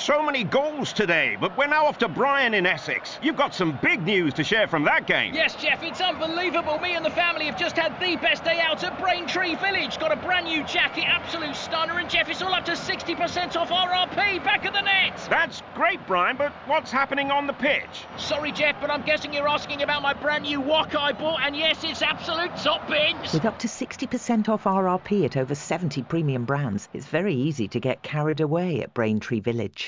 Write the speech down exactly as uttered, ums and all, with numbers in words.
so many goals today, but we're now off to Brian in Essex. You've got some big news to share from that game. Yes, Jeff, it's unbelievable. Me and the family have just had the best day out at Braintree Village. Got a brand new jacket, absolute stunner, and Jeff, it's all up to sixty percent off R R P, back of the net. That's great, Brian, but what's happening on the pitch? Sorry, Jeff, but I'm guessing you're asking about my brand new wok I bought, and yes, it's absolute top bins. With up to sixty percent off R R P at over seventy premium brands, it's very easy to get carried away at Braintree Village.